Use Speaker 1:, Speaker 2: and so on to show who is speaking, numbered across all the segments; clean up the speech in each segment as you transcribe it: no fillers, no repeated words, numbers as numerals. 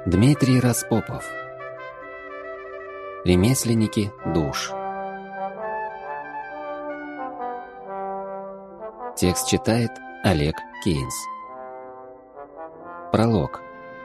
Speaker 1: Дмитрий Распопов. Ремесленники душ. Текст читает Олег Кейнс. Пролог.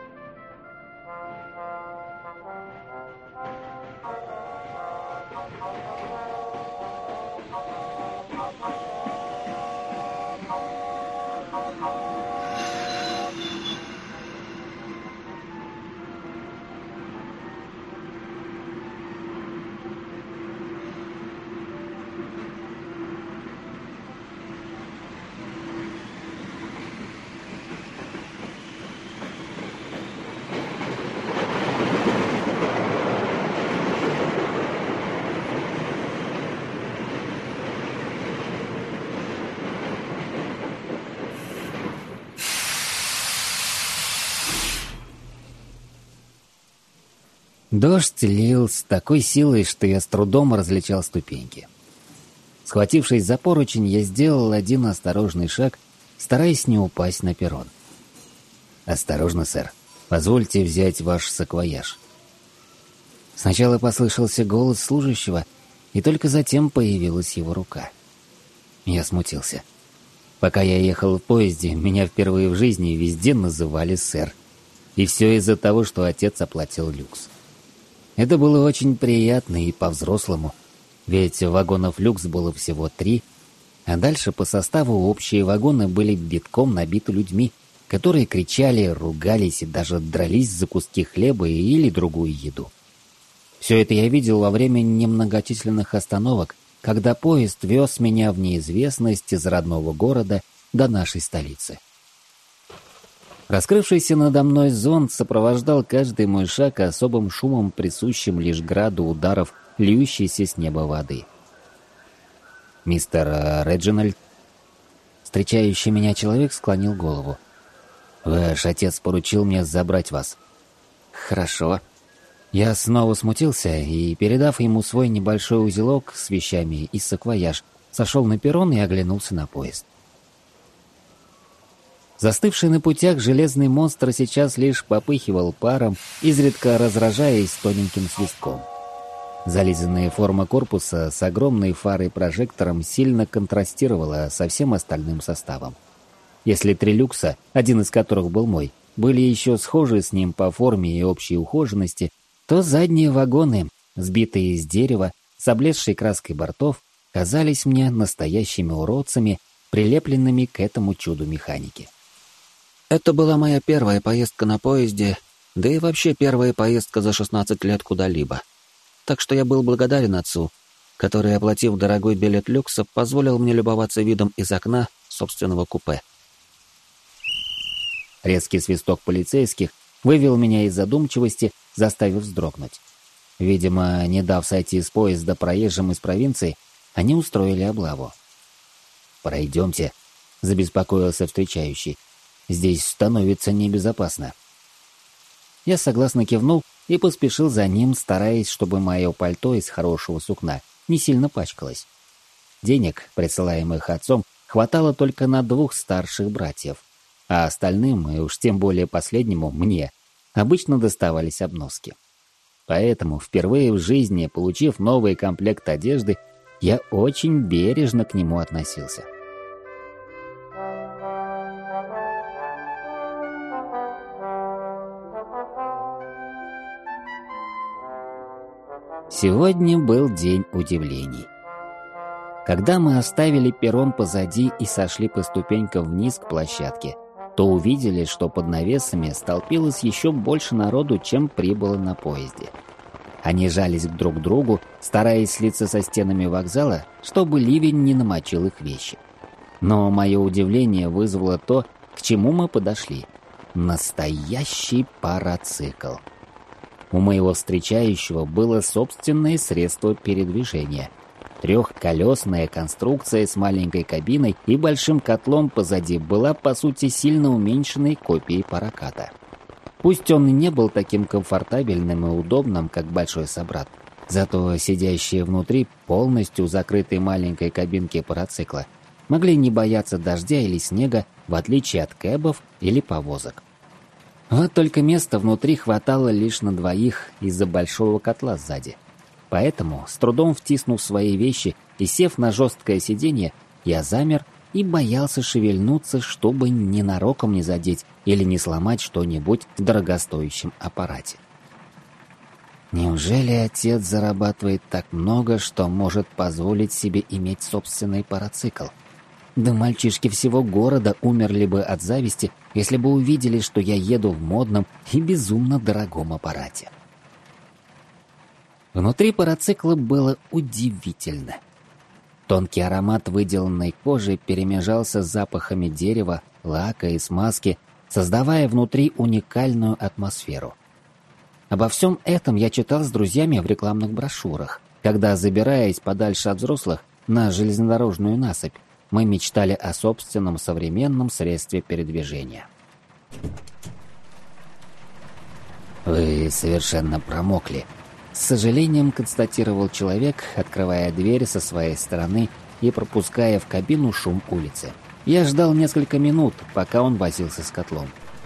Speaker 1: Дождь лил с такой силой, что я с трудом различал ступеньки. Схватившись за поручень, я сделал один осторожный шаг, стараясь не упасть на перрон. «Осторожно, сэр. Позвольте взять ваш саквояж». Сначала послышался голос служащего, и только затем появилась его рука. Я смутился. Пока я ехал в поезде, меня впервые в жизни везде называли сэр. И все из-за того, что отец оплатил люкс. Это было очень приятно и по-взрослому, ведь вагонов люкс было всего 3, а дальше по составу общие вагоны были битком набиты людьми, которые кричали, ругались и даже дрались за куски хлеба или другую еду. Все это я видел во время немногочисленных остановок, когда поезд вез меня в неизвестность из родного города до нашей столицы. Раскрывшийся надо мной зонт сопровождал каждый мой шаг особым шумом, присущим лишь граду ударов, льющейся с неба воды. «Мистер Реджинальд?» Встречающий меня человек склонил голову. «Ваш отец поручил мне забрать вас». «Хорошо». Я снова смутился и, передав ему свой небольшой узелок с вещами и саквояж, сошел на перрон и оглянулся на поезд. Застывший на путях железный монстр сейчас лишь попыхивал паром, изредка разражаясь тоненьким свистком. Зализанная форма корпуса с огромной фарой-прожектором сильно контрастировала со всем остальным составом. Если 3 люкса, один из которых был мой, были еще схожи с ним по форме и общей ухоженности, то задние вагоны, сбитые из дерева, с облезшей краской бортов, казались мне настоящими уродцами, прилепленными к этому чуду механики. Это была моя первая поездка на поезде, да и вообще первая поездка за 16 лет куда-либо. Так что я был благодарен отцу, который, оплатив дорогой билет люкса, позволил мне любоваться видом из окна собственного купе. Резкий свисток полицейских вывел меня из задумчивости, заставив вздрогнуть. Видимо, не дав сойти с поезда проезжим из провинции, они устроили облаву. «Пройдемте», — забеспокоился встречающий. «Здесь становится небезопасно». Я согласно кивнул и поспешил за ним, стараясь, чтобы мое пальто из хорошего сукна не сильно пачкалось. Денег, присылаемых отцом, хватало только на 2 старших братьев, а остальным, и уж тем более последнему, мне, обычно доставались обноски. Поэтому, впервые в жизни, получив новый комплект одежды, я очень бережно к нему относился. Сегодня был день удивлений. Когда мы оставили перрон позади и сошли по ступенькам вниз к площадке, то увидели, что под навесами столпилось еще больше народу, чем прибыло на поезде. Они жались друг к другу, стараясь слиться со стенами вокзала, чтобы ливень не намочил их вещи. Но мое удивление вызвало то, к чему мы подошли. Настоящий парацикл. У моего встречающего было собственное средство передвижения. 3-колесная конструкция с маленькой кабиной и большим котлом позади была, по сути, сильно уменьшенной копией параката. Пусть он и не был таким комфортабельным и удобным, как большой собрат, зато сидящие внутри полностью закрытой маленькой кабинки парацикла могли не бояться дождя или снега, в отличие от кэбов или повозок. Вот только места внутри хватало лишь на двоих из-за большого котла сзади. Поэтому, с трудом втиснув свои вещи и сев на жесткое сиденье, я замер и боялся шевельнуться, чтобы ненароком не задеть или не сломать что-нибудь в дорогостоящем аппарате. Неужели отец зарабатывает так много, что может позволить себе иметь собственный парацикл? Да мальчишки всего города умерли бы от зависти, если бы увидели, что я еду в модном и безумно дорогом аппарате. Внутри парацикла было удивительно. Тонкий аромат выделанной кожи перемежался с запахами дерева, лака и смазки, создавая внутри уникальную атмосферу. Обо всем этом я читал с друзьями в рекламных брошюрах, когда, забираясь подальше от взрослых на железнодорожную насыпь, мы мечтали о собственном современном средстве передвижения. «Вы совершенно промокли», — с сожалением констатировал человек, открывая дверь со своей стороны и пропуская в кабину шум улицы. Я ждал несколько минут, пока он возился с котлом.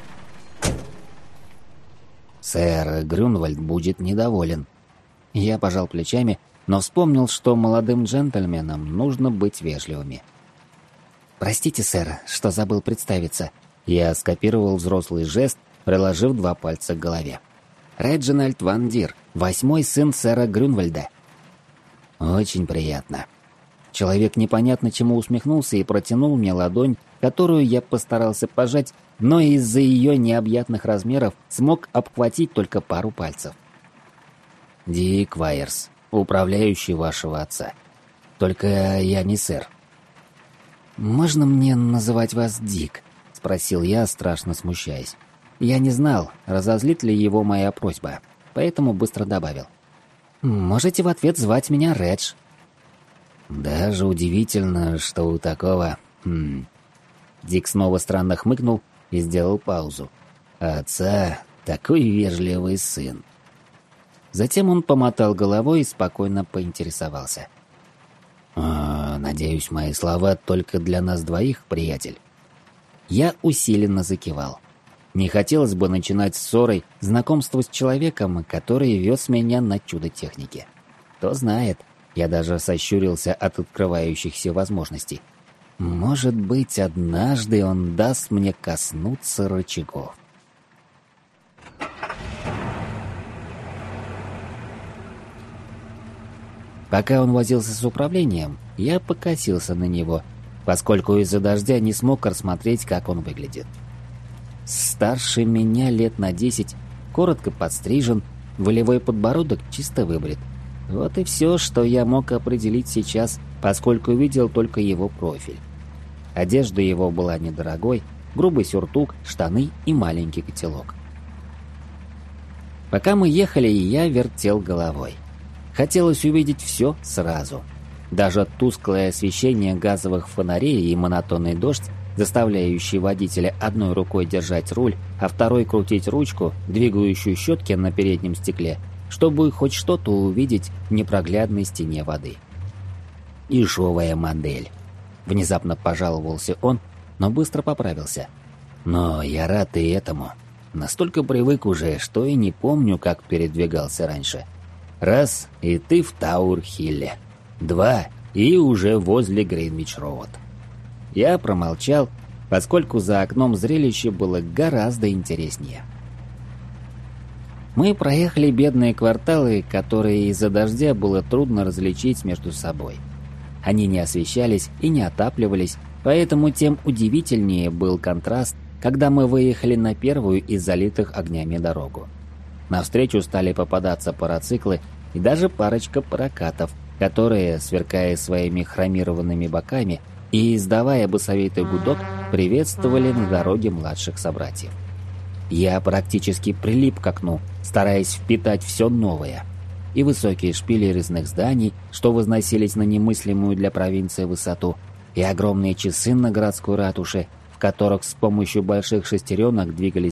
Speaker 1: «Сэр Грюнвальд будет недоволен». Я пожал плечами, но вспомнил, что молодым джентльменам нужно быть вежливыми. «Простите, сэр, что забыл представиться». Я скопировал взрослый жест, приложив 2 пальца к голове. «Реджинальд Ван Дир, 8-й сын сэра Грюнвальда». «Очень приятно». Человек непонятно чему усмехнулся и протянул мне ладонь, которую я постарался пожать, но из-за ее необъятных размеров смог обхватить только пару пальцев. «Дик Вайерс, управляющий вашего отца. Только я не сэр». «Можно мне называть вас Дик?» — спросил я, страшно смущаясь. Я не знал, разозлит ли его моя просьба, поэтому быстро добавил. «Можете в ответ звать меня Редж». «Даже удивительно, что у такого...» Дик снова странно хмыкнул и сделал паузу. «Отца такой вежливый сын». Затем он помотал головой и спокойно поинтересовался. «Надеюсь, мои слова только для нас двоих, приятель?» Я усиленно закивал. Не хотелось бы начинать ссорой знакомство с человеком, который вез меня на чудо техники. Кто знает, я даже сощурился от открывающихся возможностей. Может быть, однажды он даст мне коснуться рычагов. Пока он возился с управлением, я покосился на него, поскольку из-за дождя не смог рассмотреть, как он выглядит. Старше меня лет на 10, коротко подстрижен, волевой подбородок чисто выбрит. Вот и все, что я мог определить сейчас, поскольку видел только его профиль. Одежда его была недорогой, грубый сюртук, штаны и маленький котелок. Пока мы ехали, я вертел головой. Хотелось увидеть все сразу. Даже тусклое освещение газовых фонарей и монотонный дождь, заставляющий водителя одной рукой держать руль, а второй крутить ручку, двигающую щетки на переднем стекле, чтобы хоть что-то увидеть в непроглядной стене воды. «Дешевая модель», — внезапно пожаловался он, но быстро поправился. «Но я рад и этому. Настолько привык уже, что и не помню, как передвигался раньше. Раз — и ты в Тауэр-Хилле. 2 — и уже возле Гринвич-Роуд». Я промолчал, поскольку за окном зрелище было гораздо интереснее. Мы проехали бедные кварталы, которые из-за дождя было трудно различить между собой. Они не освещались и не отапливались, поэтому тем удивительнее был контраст, когда мы выехали на первую из залитых огнями дорогу. Навстречу стали попадаться парациклы и даже парочка прокатов, которые, сверкая своими хромированными боками и издавая басовитый гудок, приветствовали на дороге младших собратьев. Я практически прилип к окну, стараясь впитать все новое. И высокие шпили резных зданий, что возносились на немыслимую для провинции высоту, и огромные часы на городской ратуше, в которых с помощью больших шестеренок двигались